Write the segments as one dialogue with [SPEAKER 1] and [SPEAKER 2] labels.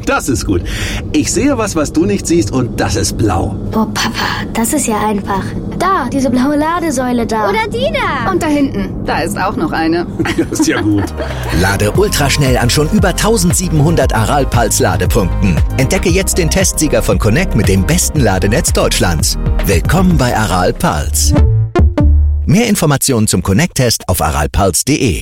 [SPEAKER 1] Das ist gut. Ich sehe was du nicht siehst und das ist blau.
[SPEAKER 2] Oh, Papa, das ist ja einfach. Da, diese blaue Ladesäule da.
[SPEAKER 3] Oder die da.
[SPEAKER 4] Und da hinten, da ist auch noch eine.
[SPEAKER 1] Das ist ja gut.
[SPEAKER 5] Lade ultraschnell an schon über 1700 Aral-Puls-Ladepunkten. Entdecke jetzt den Testsieger von Connect mit dem besten Ladenetz Deutschlands. Willkommen bei Aral-Puls. Mehr Informationen zum Connect-Test auf aralpuls.de.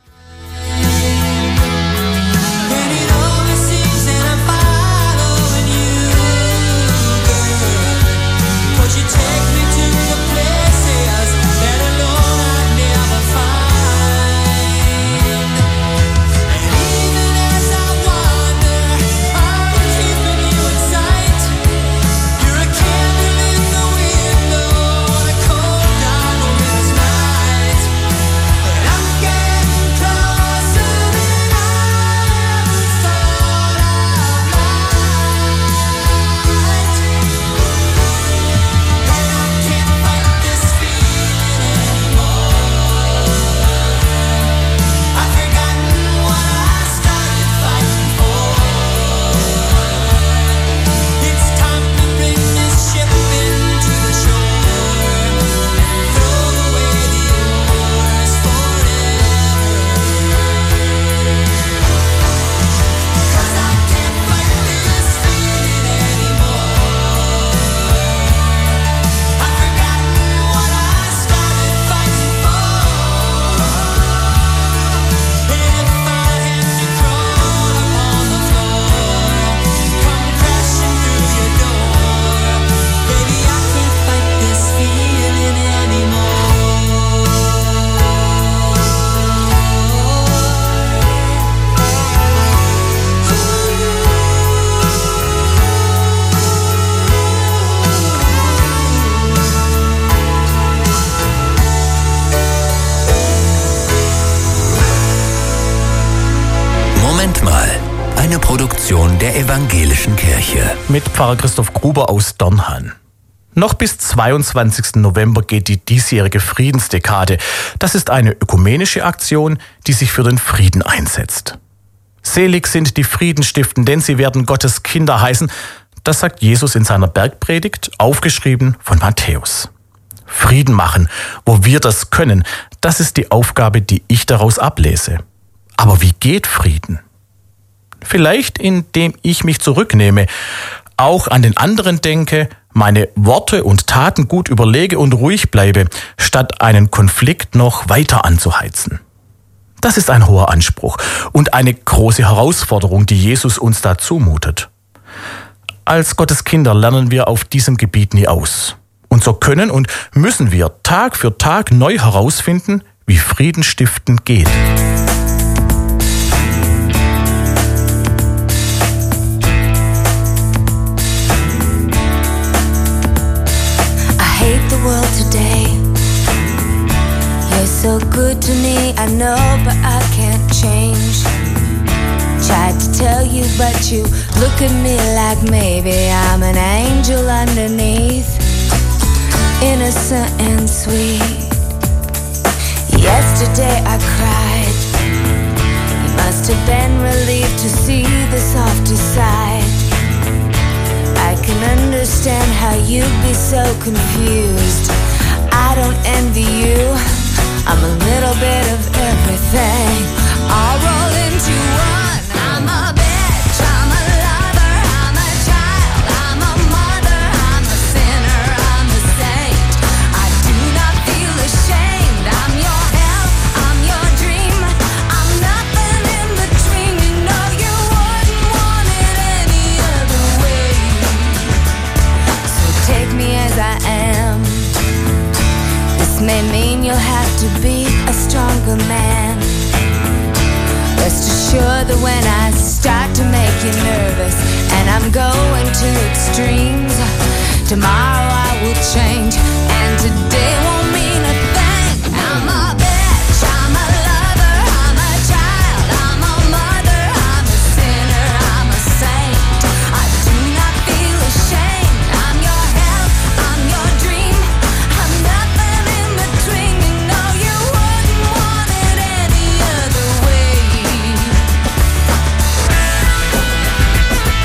[SPEAKER 6] Eine Produktion der Evangelischen Kirche.
[SPEAKER 7] Mit Pfarrer Christoph Gruber aus Dörnhan. Noch bis 22. November geht die diesjährige Friedensdekade. Das ist eine ökumenische Aktion, die sich für den Frieden einsetzt. Selig sind die Friedenstiften, denn sie werden Gottes Kinder heißen. Das sagt Jesus in seiner Bergpredigt, aufgeschrieben von Matthäus. Frieden machen, wo wir das können, das ist die Aufgabe, die ich daraus ablese. Aber wie geht Frieden? Vielleicht indem ich mich zurücknehme, auch an den anderen denke, meine Worte und Taten gut überlege und ruhig bleibe, statt einen Konflikt noch weiter anzuheizen. Das ist ein hoher Anspruch und eine große Herausforderung, die Jesus uns da zumutet. Als Gottes Kinder lernen wir auf diesem Gebiet nie aus. Und so können und müssen wir Tag für Tag neu herausfinden, wie Frieden stiften geht.
[SPEAKER 8] So good to me, I know, but I can't change. Tried to tell you, but you look at me like maybe I'm an angel underneath, innocent and sweet. Yesterday I cried. You must have been relieved to see the softer side. I can understand how you'd be so confused. I don't envy you. I'm a little bit of everything, all rolled into one. I'm a bitch, I'm a lover, I'm a child, I'm a mother, I'm a sinner, I'm a saint. I do not feel ashamed. I'm your hell, I'm your dream. I'm nothing in between. You know you wouldn't want it any other way. So take me as I am. This may mean you'll have to be a stronger man. Rest assured that when I start to make you nervous and I'm going to extremes, tomorrow I will change and today won't mean a thing. I'm a bitch, I'm a lover, I'm a child, I'm a mother, I'm a sinner, I'm a saint. I do not feel ashamed. I'm your hell, I'm your dream. I'm nothing in between. You know you wouldn't want it any other way.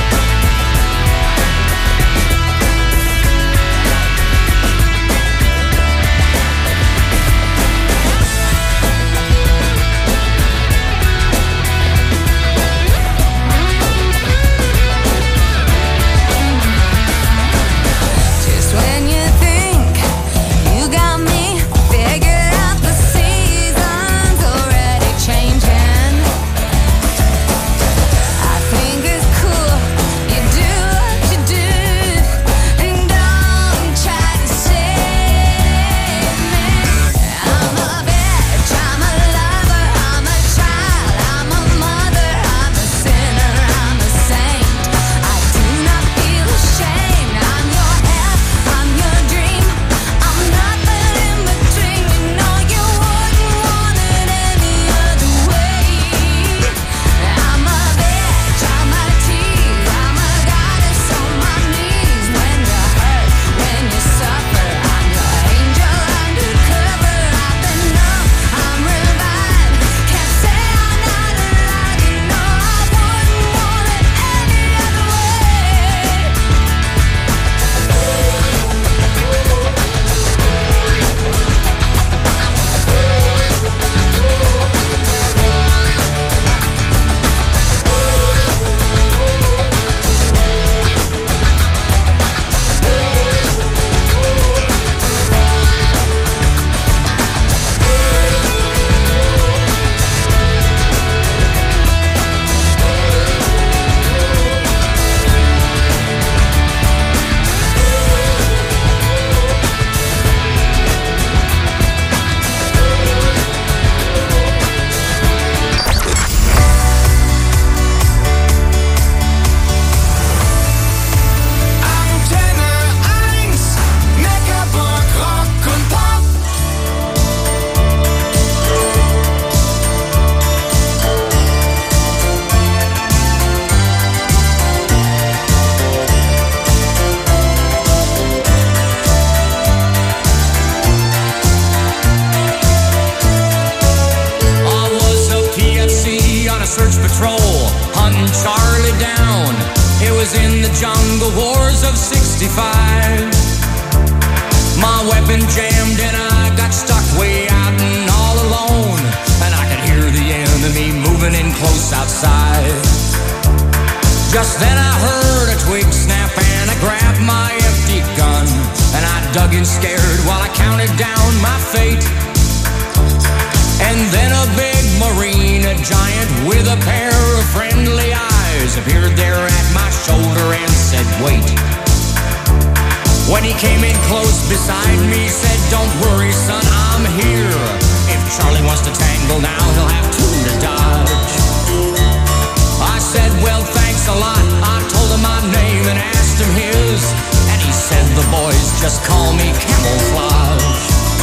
[SPEAKER 3] It was in the jungle wars of 65. My weapon jammed and I got stuck way out and all alone. And I could hear the enemy moving in close outside. Just then I heard a twig snap and I grabbed my empty gun. And I dug in scared while I counted down my fate. And then a big marine, a giant with a pair of friendly eyes, appeared there at my shoulder and said, wait. When he came in close beside me, said, don't worry son, I'm here. If Charlie wants to tangle now, he'll have two to dodge. I said, well, thanks a lot. I told him my name and asked him his. And he said, the boys just call me Camouflage.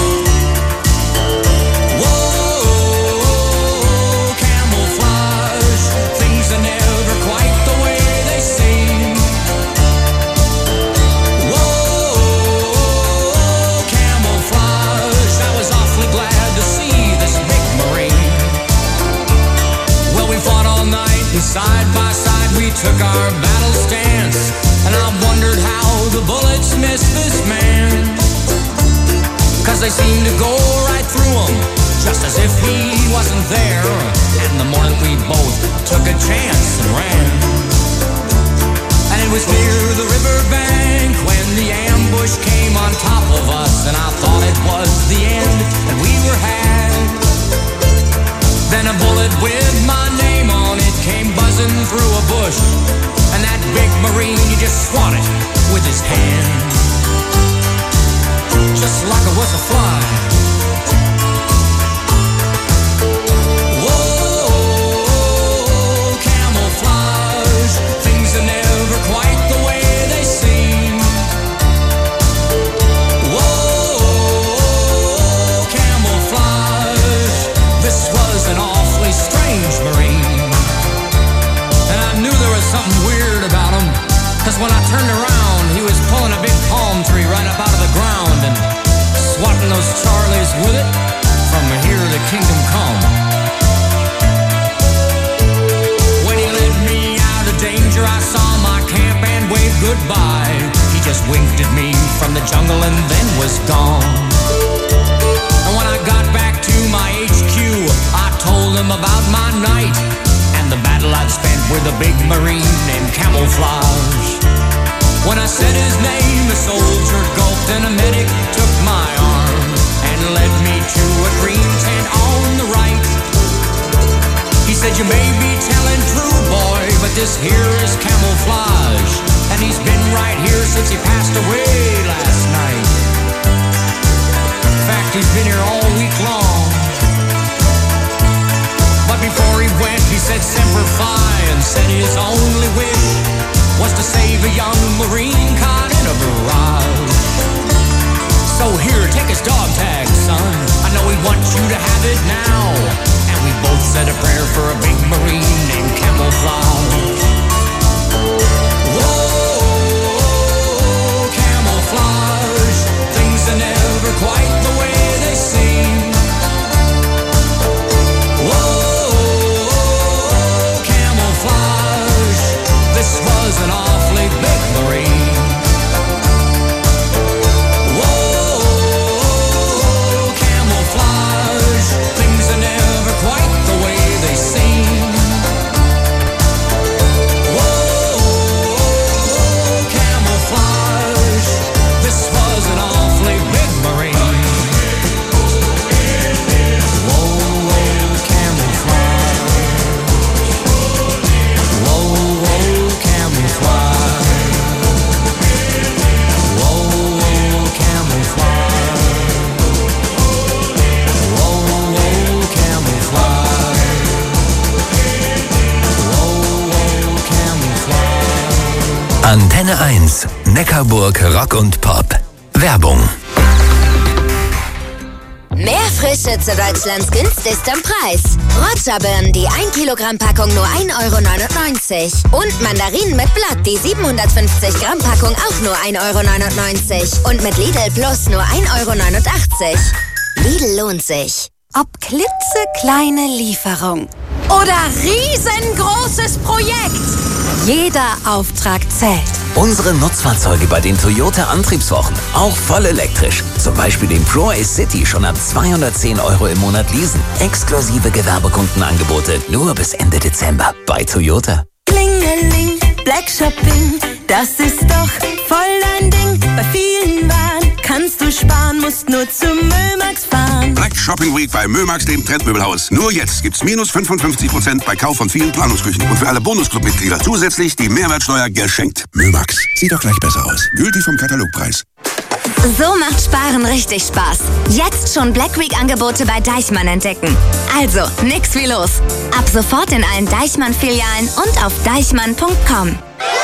[SPEAKER 3] Whoa, camouflage. Things are never quite the way they seem. Whoa, camouflage. I was awfully glad to see this big Marine. Well, we fought all night. Side by side we took our battle stance, and I wondered how the bullets missed this man. Cause they seemed to go right through him, just as if he wasn't there. And the morning we both took a chance and ran. And it was near the riverbank when the ambush came on top of us, and I thought it was the end and we were had. Then a bullet with my name on it came buzzing through a bush, and that big Marine, he just swatted with his hand, just like it was a fly. Whoa, camouflage. Things are never quite the way they seem. Whoa, camouflage. This was an awfully strange Marine, and I knew there was something weird about him, cause when I turned around, he was pulling a big palm tree right up out of the ground and swatting those Charlies with it from here to kingdom come. When he led me out of danger, I saw my camp and waved goodbye. He just winked at me from the jungle and then was gone. And when I got back to my HQ, I told him about my night and the battle I'd spent with a big Marine named Camouflage. When I said his name, the soldier gulped and a medic took my arm and led me to a green tent on the right. He said, you may be telling true, boy, but this here is Camouflage, and he's been right here since he passed away last night. In fact, he's been here all week long. But before he went, he said Semper Fi and said his only wish was to save a young Marine caught in a barrage. So here, take his dog tag, son. I know he wants you to have it now. And we both said a prayer for a big Marine named Camouflage. Whoa, camouflage. Things are never quite the way they seem. Whoa, camouflage. This was an awfully big Marine. Whoa, camouflage. Things are never quite the way they seem. Whoa, camouflage. This was an awfully big Marine. Whoa, camouflage. Whoa, camouflage. Whoa, camouflage. Whoa, camouflage. Whoa, camouflage.
[SPEAKER 6] Antenne 1, Neckarburg Rock und Pop. Werbung.
[SPEAKER 9] Mehr Frische zu Deutschlands günstigstem Preis. Roger-Birnen, die 1 Kilogramm Packung nur 1,99 € und Mandarinen mit Blatt, die 750 Gramm Packung auch nur 1,99 € und mit Lidl Plus nur 1,89 €. Lidl lohnt sich.
[SPEAKER 10] Ob klitzekleine Lieferung
[SPEAKER 9] oder riesengroßes Projekt. Jeder Auftrag zählt.
[SPEAKER 6] Unsere Nutzfahrzeuge bei den Toyota Antriebswochen, auch voll elektrisch. Zum Beispiel den Pro-Ace City schon ab 210 € im Monat leasen. Exklusive Gewerbekundenangebote nur bis Ende Dezember bei Toyota.
[SPEAKER 8] Klingeling, Black Shopping, das ist doch voll dein Ding. Bei vielen Waren kannst du sparen, musst nur zum Mömax fahren.
[SPEAKER 10] Black Shopping Week bei Mömax, dem Trendmöbelhaus. Nur jetzt gibt's minus 55% bei Kauf von vielen Planungsküchen. Und für alle Bonusclub-Mitglieder zusätzlich die Mehrwertsteuer geschenkt. Mömax, sieht doch gleich besser aus. Gültig vom Katalogpreis.
[SPEAKER 9] So macht Sparen richtig Spaß. Jetzt schon Black Week-Angebote bei Deichmann entdecken. Also, nix wie los. Ab sofort in allen Deichmann-Filialen und auf deichmann.com.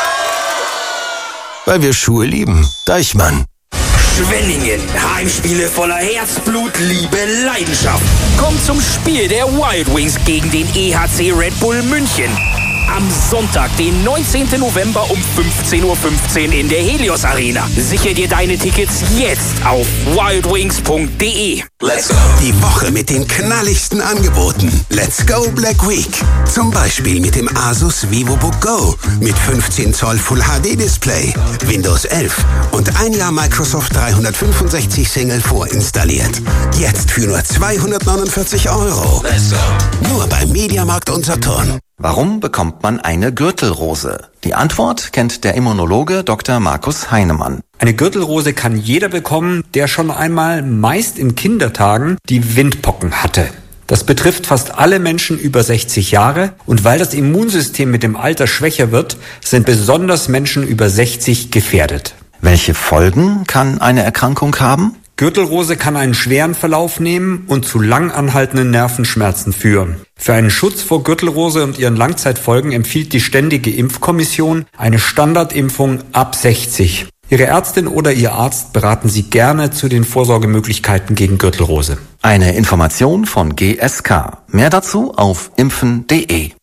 [SPEAKER 5] Weil wir Schuhe lieben. Deichmann.
[SPEAKER 11] Schwenningen. Heimspiele voller Herzblut, Liebe, Leidenschaft. Kommt zum Spiel der Wild Wings gegen den EHC Red Bull München. Am Sonntag, den 19. November um 15:15 Uhr in der Helios Arena. Sichere dir deine Tickets jetzt auf wildwings.de.
[SPEAKER 10] Let's go. Die Woche mit den knalligsten Angeboten. Let's go Black Week. Zum Beispiel mit dem Asus VivoBook Go mit 15 Zoll Full HD Display, Windows 11 und ein Jahr Microsoft 365 Single vorinstalliert. Jetzt für nur 249 €.
[SPEAKER 5] Let's go.
[SPEAKER 10] Nur beim Mediamarkt und Saturn.
[SPEAKER 5] Warum bekommt man eine Gürtelrose? Die Antwort kennt der Immunologe Dr. Markus Heinemann.
[SPEAKER 12] Eine Gürtelrose kann jeder bekommen, der schon einmal, meist in Kindertagen, die Windpocken hatte. Das betrifft fast alle Menschen über 60 Jahre und weil das Immunsystem mit dem Alter schwächer wird, sind besonders Menschen über 60 gefährdet.
[SPEAKER 5] Welche Folgen kann eine Erkrankung haben?
[SPEAKER 12] Gürtelrose kann einen schweren Verlauf nehmen und zu lang anhaltenden Nervenschmerzen führen. Für einen Schutz vor Gürtelrose und ihren Langzeitfolgen empfiehlt die Ständige Impfkommission eine Standardimpfung ab 60. Ihre Ärztin oder Ihr Arzt beraten Sie gerne zu den Vorsorgemöglichkeiten gegen Gürtelrose.
[SPEAKER 5] Eine Information von GSK. Mehr dazu auf impfen.de.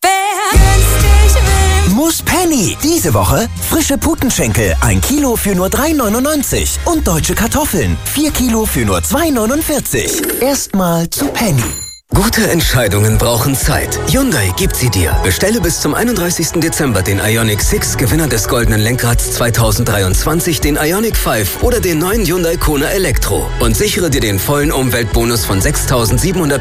[SPEAKER 13] Muss Penny. Diese Woche frische Putenschenkel, 1 Kilo für nur 3,99 und deutsche Kartoffeln, 4 Kilo für nur 2,49. Erstmal zu Penny.
[SPEAKER 14] Gute Entscheidungen brauchen Zeit. Hyundai gibt sie dir. Bestelle bis zum 31. Dezember den Ioniq 6, Gewinner des Goldenen Lenkrads 2023, den Ioniq 5 oder den neuen Hyundai Kona Elektro und sichere dir den vollen Umweltbonus von 6.700